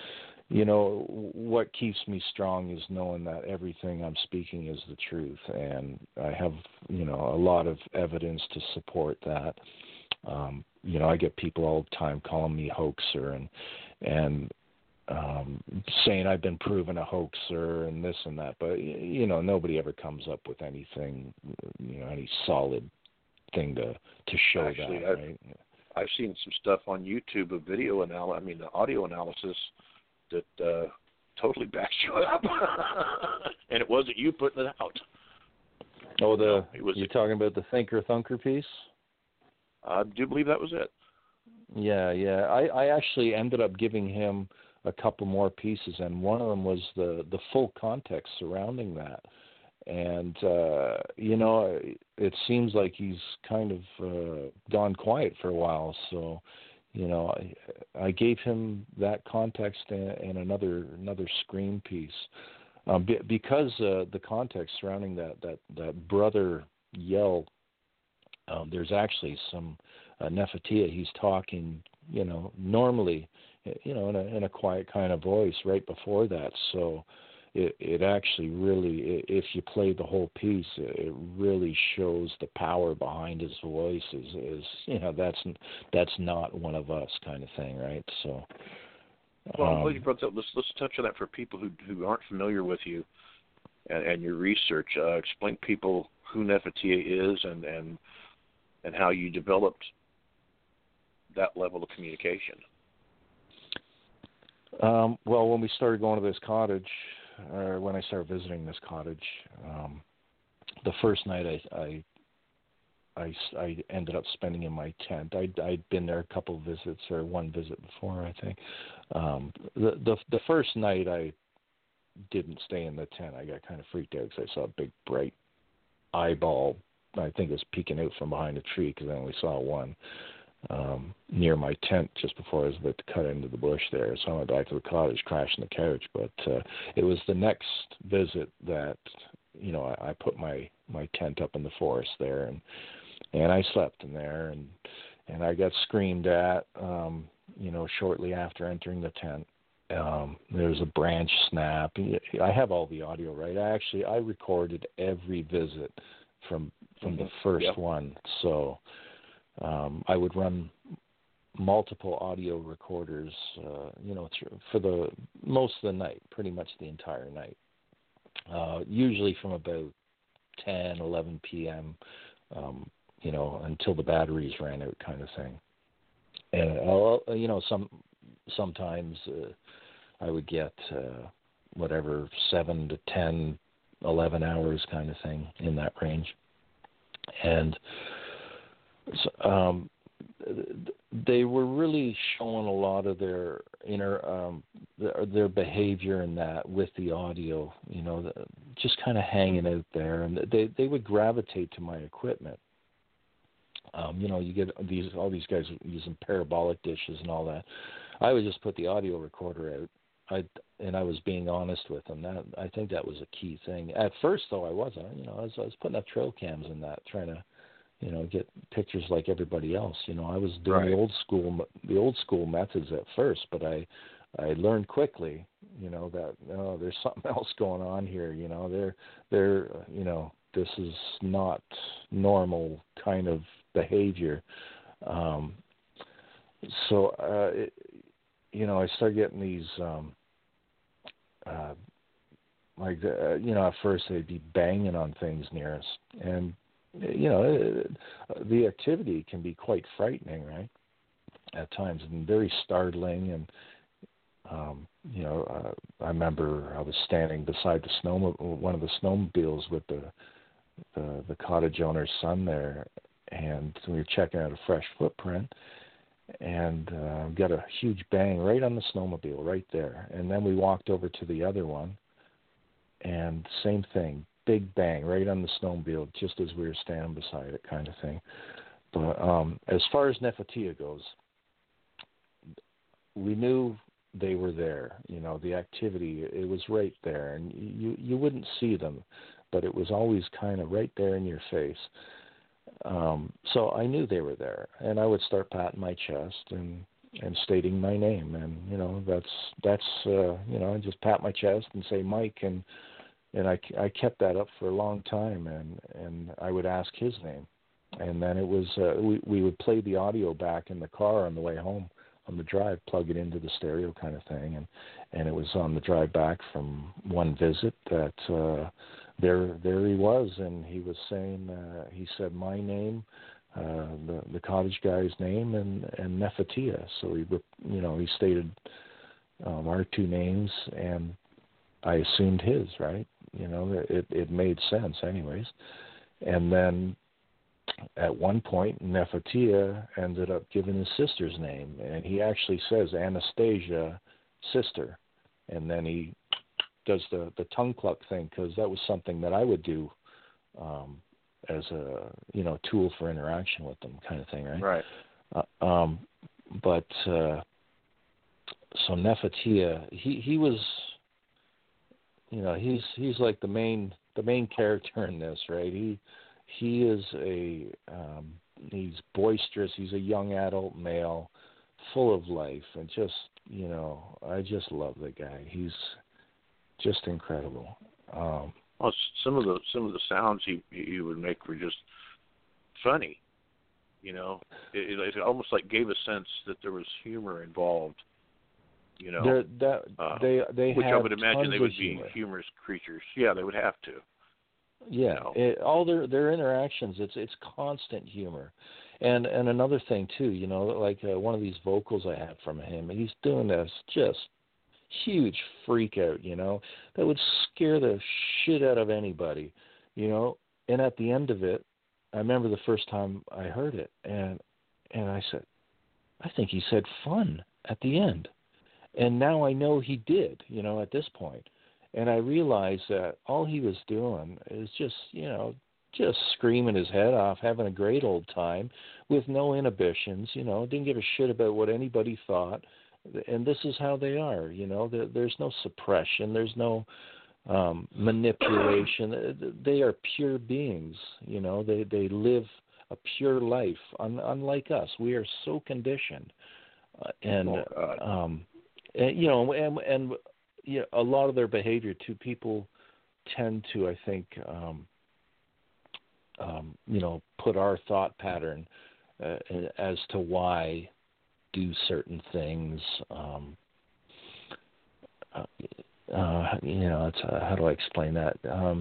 What keeps me strong is knowing that everything I'm speaking is the truth, and I have, a lot of evidence to support that. I get people all the time calling me hoaxer and saying I've been proven a hoaxer and this and that, but nobody ever comes up with anything, any solid thing to show. Actually, that. Right? I've seen some stuff on YouTube of the audio analysis that totally backs you up, and it wasn't you putting it out. Oh, you're talking about the Thinker Thunker piece? I do believe that was it. Yeah. I actually ended up giving him a couple more pieces, and one of them was the full context surrounding that. And, it seems like he's kind of gone quiet for a while, so... I gave him that context and another screen piece because the context surrounding that brother yell. There's actually some Nefertia. He's talking, normally, in a quiet kind of voice right before that. So it actually really, if you play the whole piece, it really shows the power behind his voice. Is that's not one of us kind of thing, right? So. Well, I'm glad you brought that. Let's touch on that for people who aren't familiar with you and your research. Explain to people who Nefertia is and how you developed that level of communication. Well, when we started going to this cottage. Or when I started visiting this cottage, the first night I ended up spending in my tent. I'd been there a couple of visits, or one visit before, I think. The first night I didn't stay in the tent. I got kind of freaked out because I saw a big bright eyeball. I think it was peeking out from behind a tree because I only saw one. Near my tent just before I was about to cut into the bush there. So I went back to the cottage, crashed in the couch. But it was the next visit that, I put my tent up in the forest there, and I slept in there, and I got screamed at, shortly after entering the tent. There was a branch snap. I have all the audio, right? I recorded every visit from the first one. So I would run multiple audio recorders, for the most of the night, pretty much the entire night. Usually from about 10, 11 p.m., until the batteries ran out, kind of thing. And sometimes I would get 7 to 10, 11 hours, kind of thing, in that range. And they were really showing a lot of their their behavior in that with the audio, just kind of hanging out there, and they would gravitate to my equipment. You get all these guys using parabolic dishes and all that. I would just put the audio recorder out. I was being honest with them. I think that was a key thing. At first, though, I wasn't. I was putting up trail cams in that, trying to, get pictures like everybody else. I was doing the old school methods at first, but I learned quickly, that there's something else going on here. They're this is not normal kind of behavior. So I started getting these. At first they'd be banging on things near us, and the activity can be quite frightening, right? At times, and very startling. And I remember I was standing beside one of the snowmobiles with the cottage owner's son there, and we were checking out a fresh footprint, and got a huge bang right on the snowmobile right there. And then we walked over to the other one, and same thing, big bang right on the snowmobile just as we were standing beside it, kind of thing. But as far as Nefertia goes, we knew they were there. The activity, it was right there, and you wouldn't see them, but it was always kind of right there in your face. So I knew they were there, and I would start patting my chest and stating my name, and that's I just pat my chest and say Mike, and I kept that up for a long time, and I would ask his name, and then it was we would play the audio back in the car on the way home on the drive, plug it into the stereo kind of thing, and it was on the drive back from one visit that. There he was, and he was saying, he said my name, the cottage guy's name, and Nefertia. So he stated our two names, and I assumed his, right? It made sense, anyways. And then at one point, Nefertia ended up giving his sister's name, and he actually says Anastasia, sister, and then he does the tongue cluck thing, because that was something that I would do as a tool for interaction with them, kind of thing, right? Right. But so Nefertia, he was, he's like the main character in this, right? He is he's boisterous. He's a young adult male, full of life, and just I just love the guy. He's just incredible. Well, some of the sounds he would make were just funny. It almost like gave a sense that there was humor involved. They which I would imagine they would be humor. humorous creatures. Yeah, they would have to. Yeah, all their interactions, it's constant humor. And another thing too, like one of these vocals I had from him, he's doing this just huge freak out, that would scare the shit out of anybody, and at the end of it, I remember the first time I heard it, and I said, I think he said fun at the end, and now I know he did, at this point, and I realized that all he was doing is just screaming his head off, having a great old time with no inhibitions, didn't give a shit about what anybody thought. And this is how they are, there's no suppression, there's no manipulation. They are pure beings, they live a pure life, unlike us. We are so conditioned. And a lot of their behavior too, people tend to, I think, put our thought pattern as to why do certain things. It's how do I explain that?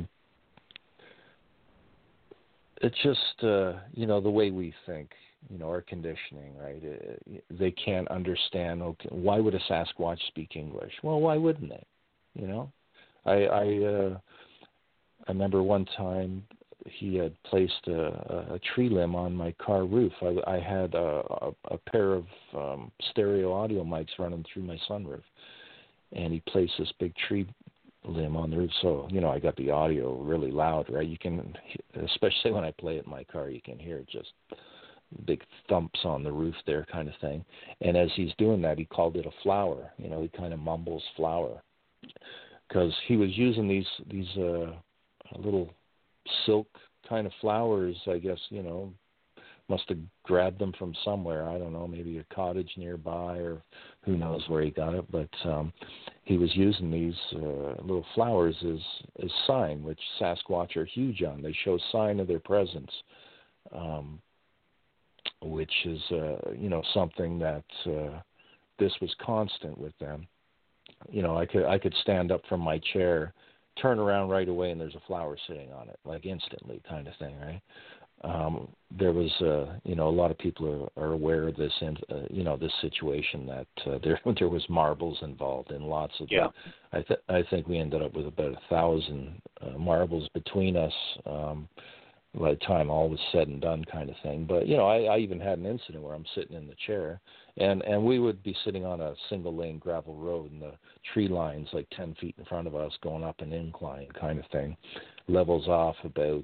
It's just the way we think. Our conditioning, right? They can't understand. Okay, why would a Sasquatch speak English? Well, why wouldn't they? I remember one time he had placed a tree limb on my car roof. I had a pair of stereo audio mics running through my sunroof, and he placed this big tree limb on the roof. So, I got the audio really loud, right? You can, especially when I play it in my car, you can hear just big thumps on the roof there kind of thing. And as he's doing that, he called it a flower. He kind of mumbles flower, because he was using these little silk kind of flowers, I guess, must have grabbed them from somewhere. I don't know, maybe a cottage nearby, or who knows where he got it. But he was using these little flowers as sign, which Sasquatch are huge on. They show sign of their presence, which is, something that this was constant with them. I could stand up from my chair, turn around right away, and there's a flower sitting on it, like instantly kind of thing, right? There was, a lot of people are aware of this, and this situation that there was marbles involved, and lots of. Yeah. I think we ended up with about 1,000 marbles between us by the time all was said and done, kind of thing. But I even had an incident where I'm sitting in the chair, and we would be sitting on a single lane gravel road, and the tree line's like 10 feet in front of us, going up an incline kind of thing, levels off about.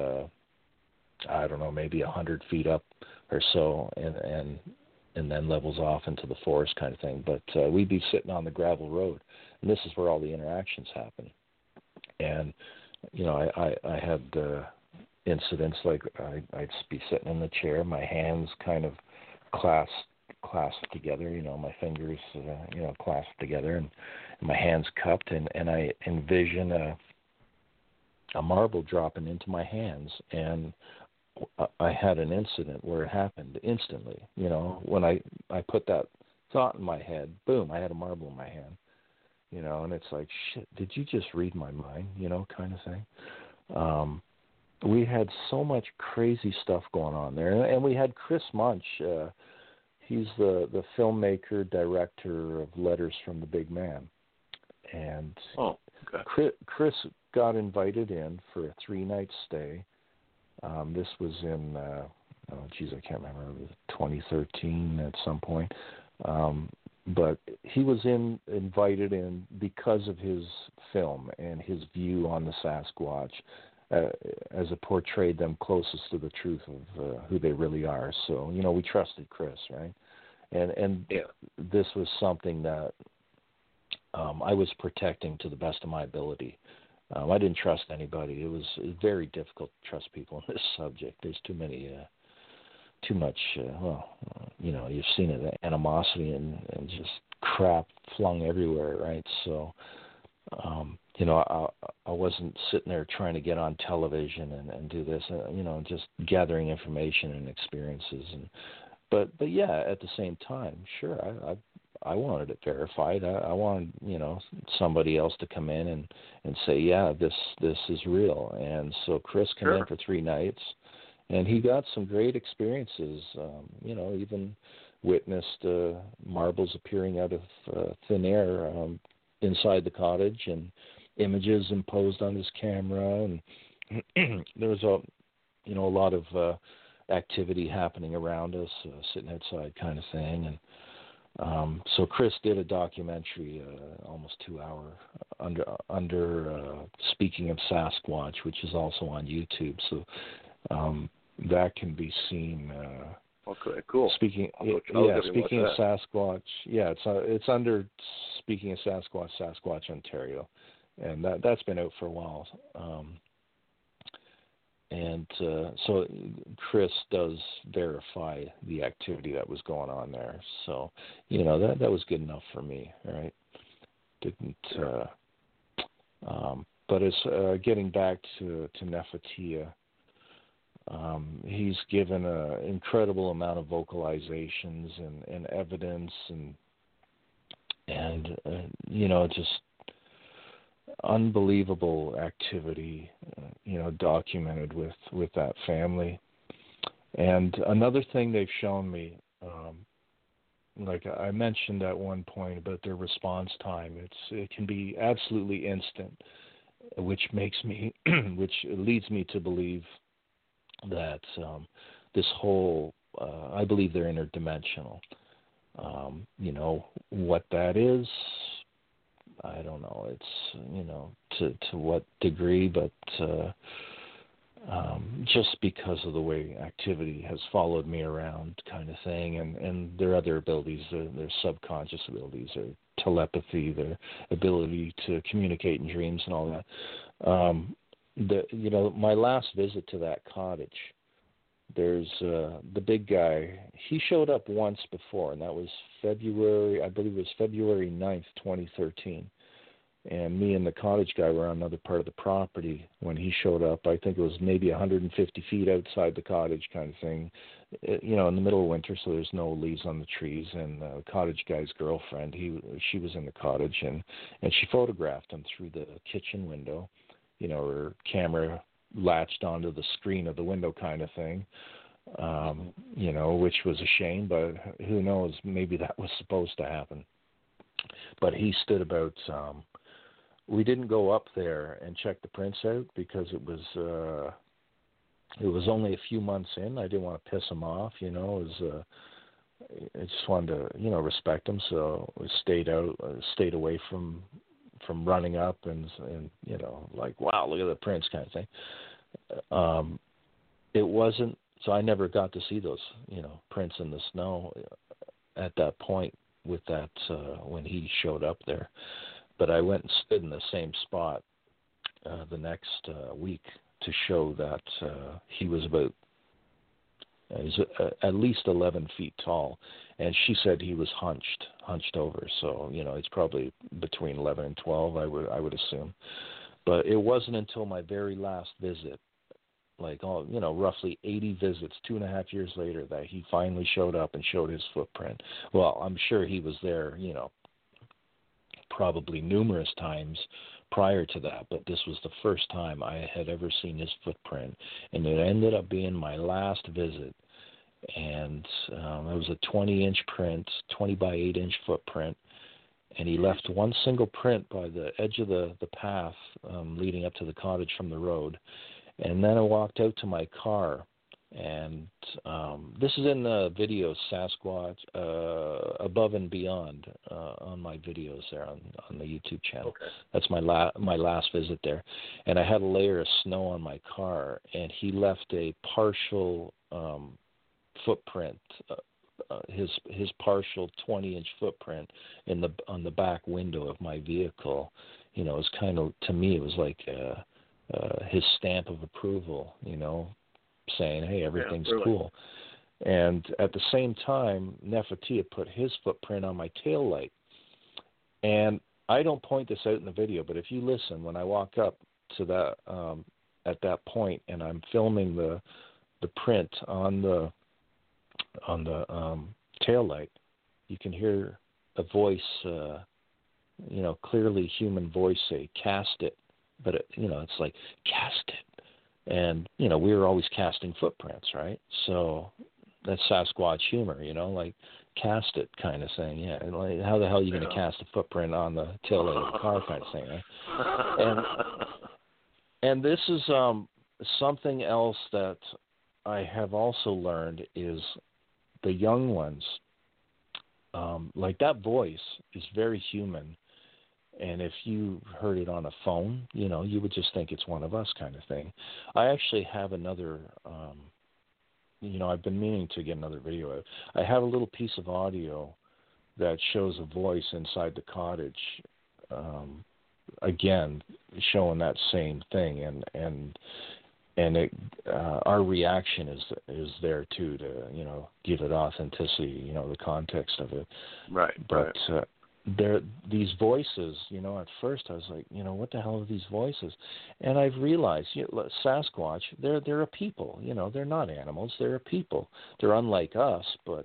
I don't know, maybe 100 feet up or so, and then levels off into the forest kind of thing. But we'd be sitting on the gravel road, and this is where all the interactions happen. And I had incidents like I'd be sitting in the chair, my hands kind of clasped together, my fingers clasped together, and my hands cupped, and I envision a marble dropping into my hands, and I had an incident where it happened instantly. When I put that thought in my head, boom, I had a marble in my hand. And it's like, shit, did you just read my mind? Kind of thing. We had so much crazy stuff going on there, and we had Chris Munch. He's the filmmaker, director of Letters from the Big Man, and Chris got invited in for a 3-night stay. This was in, I can't remember, it was 2013 at some point. But he was invited in because of his film and his view on the Sasquatch, as it portrayed them closest to the truth of who they really are. So, we trusted Chris, right? And yeah. This was something that I was protecting to the best of my ability. I didn't trust anybody. It was very difficult to trust people in this subject. There's too much, you've seen it, animosity and just crap flung everywhere, right? So, I wasn't sitting there trying to get on television and do this, just gathering information and experiences. But yeah, at the same time, sure, I wanted it verified. I wanted, somebody else to come in and say, yeah, this is real. And so Chris came in for 3 nights, and he got some great experiences. Even witnessed marbles appearing out of thin air inside the cottage, and images imposed on his camera. And there was a lot of activity happening around us, sitting outside kind of thing. And so Chris did a documentary, almost 2-hour, under Speaking of Sasquatch, which is also on YouTube. So that can be seen. Okay, cool. Speaking of Sasquatch, yeah, it's under Speaking of Sasquatch, Sasquatch Ontario, and that's been out for a while. So Chris does verify the activity that was going on there. So, that was good enough for me, right? But as getting back to Nefertia, he's given an incredible amount of vocalizations and evidence and just unbelievable activity, documented with that family. And another thing they've shown me, like I mentioned at one point about their response time, it can be absolutely instant. which leads me to believe that this whole, I believe they're interdimensional. What that is, I don't know. It's, to what degree, but just because of the way activity has followed me around kind of thing, and their other abilities, their subconscious abilities, their telepathy, their ability to communicate in dreams and all that. My last visit to that cottage, there's the big guy. He showed up once before, and that was February 9th, 2013. And me and the cottage guy were on another part of the property when he showed up. I think it was maybe 150 feet outside the cottage kind of thing, in the middle of winter, so there's no leaves on the trees. And the cottage guy's girlfriend, she was in the cottage, and she photographed him through the kitchen window. Her camera latched onto the screen of the window kind of thing, which was a shame, but who knows, maybe that was supposed to happen. But he stood about, we didn't go up there and check the prints out because it was only a few months in. I didn't want to piss him off, I just wanted to, respect him, so we stayed away from running up and like, wow, look at the prints kind of thing. It wasn't, so I never got to see those, prints in the snow at that point with that, when he showed up there. But I went and stood in the same spot the next week to show that he was at least 11 feet tall. And she said he was hunched over. So, it's probably between 11 and 12, I would assume. But it wasn't until my very last visit, roughly 80 visits, 2.5 years later, that he finally showed up and showed his footprint. Well, I'm sure he was there, probably numerous times prior to that, but this was the first time I had ever seen his footprint, and it ended up being my last visit. And it was a 20-inch print, 20 by 8-inch footprint, and he left one single print by the edge of the path leading up to the cottage from the road. And then I walked out to my car, and this is in the video Sasquatch Above and Beyond on my videos there on the YouTube channel. Okay. That's my last visit there, and I had a layer of snow on my car, and he left a partial footprint, his partial 20-inch footprint on the back window of my vehicle. It was kind of, to me, it was like his stamp of approval, saying, hey, everything's cool. And at the same time, Nefertia put his footprint on my tail light. And I don't point this out in the video, but if you listen, when I walk up to that, at that point, and I'm filming the print on the tail light, you can hear a voice, clearly human voice say, cast it. But, it's like, cast it. And, we were always casting footprints, right? So that's Sasquatch humor, like cast it kind of thing. Yeah, like, how the hell are you going to cast a footprint on the taillight of the car kind of thing, right? And this is something else that I have also learned is the young ones, like that voice is very human. And if you heard it on a phone, you would just think it's one of us kind of thing. I actually have another, I've been meaning to get another video. I have a little piece of audio that shows a voice inside the cottage, again, showing that same thing. And it, our reaction is there too to, give it authenticity, the context of it. Right. But, these voices, at first I was like, what the hell are these voices? And I've realized, Sasquatch, they're a people, they're not animals, they're a people. They're unlike us, but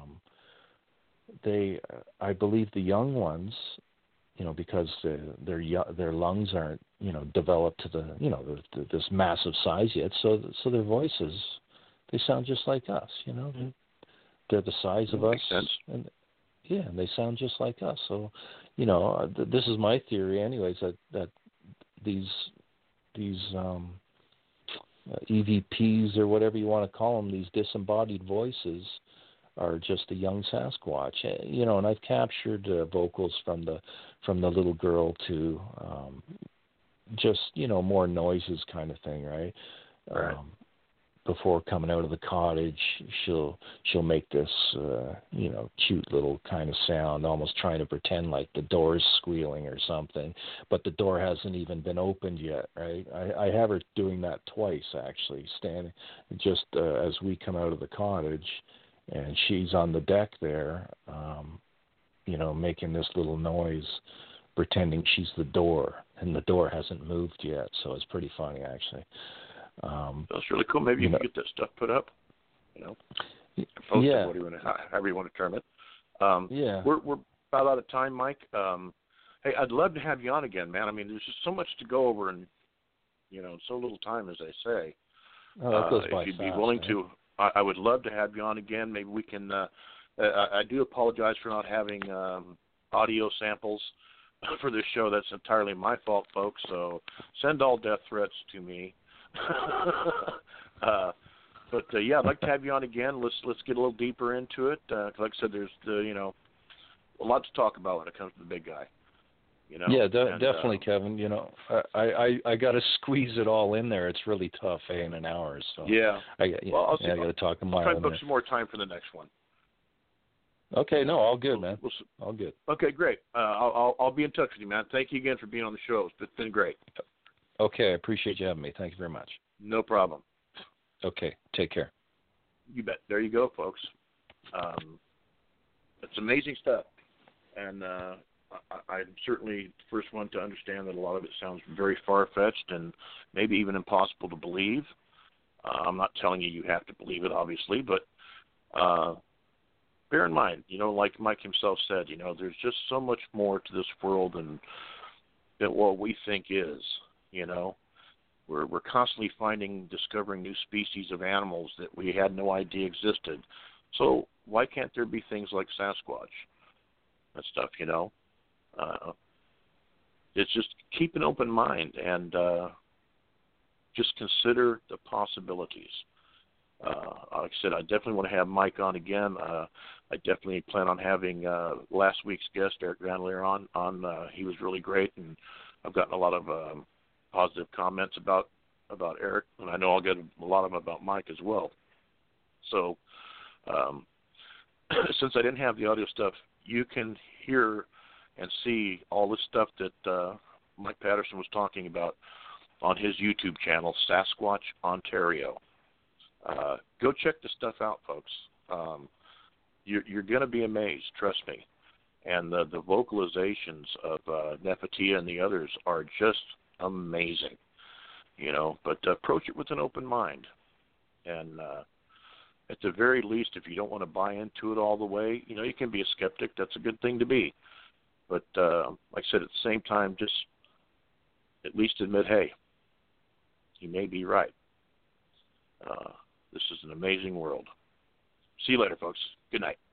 I believe the young ones, because their lungs aren't, developed to the, this massive size yet, so their voices, they sound just like us, they're the size of us. Sense. And they sound just like us. So, this is my theory anyways, that EVPs or whatever you want to call them, these disembodied voices, are just a young Sasquatch. And I've captured vocals from the little girl to just more noises kind of thing, right? Right. Before coming out of the cottage, she'll make this cute little kind of sound, almost trying to pretend like the door's squealing or something, but the door hasn't even been opened yet, right? I have her doing that twice, actually, standing just as we come out of the cottage, and she's on the deck there, making this little noise, pretending she's the door, and the door hasn't moved yet, so it's pretty funny, actually. That's really cool. Maybe you can get that stuff put up, post yeah. it, however you want to term it. Yeah. We're about out of time, Mike. Hey, I'd love to have you on again, man. I mean, there's just so much to go over in, so little time, as they say. Oh, that goes by if you'd fast, be willing man. to, I would love to have you on again. Maybe we can. I do apologize for not having audio samples for this show. That's entirely my fault, folks. So send all death threats to me. But I'd like to have you on again. Let's get a little deeper into it. Like I said, there's a lot to talk about when it comes to the big guy. Yeah, definitely, Kevin. I got to squeeze it all in there. It's really tough, in an hour. So yeah. I got to talk a mile. I'll try to book some more time for the next one. Okay, no, all good, man. All good. Okay, great. I'll be in touch with you, man. Thank you again for being on the show. It's been great. Okay, I appreciate you having me. Thank you very much. No problem. Okay, take care. You bet. There you go, folks. It's amazing stuff. And I'm certainly the first one to understand that a lot of it sounds very far-fetched and maybe even impossible to believe. I'm not telling you have to believe it, obviously, but bear in mind, like Mike himself said, there's just so much more to this world than what we think is. We're constantly discovering new species of animals that we had no idea existed. So why can't there be things like Sasquatch and stuff? It's just keep an open mind and just consider the possibilities. Like I said, I definitely want to have Mike on again. I definitely plan on having last week's guest, Eric Grandelier, on. He was really great, and I've gotten a lot of positive comments about Eric, and I know I'll get a lot of them about Mike as well. So since I didn't have the audio stuff, you can hear and see all the stuff that Mike Patterson was talking about on his YouTube channel, Sasquatch Ontario. Go check the stuff out, folks. You're going to be amazed, trust me. And the vocalizations of Nefertia and the others are just amazing, but approach it with an open mind. And at the very least, if you don't want to buy into it all the way, you can be a skeptic. That's a good thing to be. But like I said, at the same time, just at least admit, hey, you may be right. This is an amazing world. See you later, folks. Good night.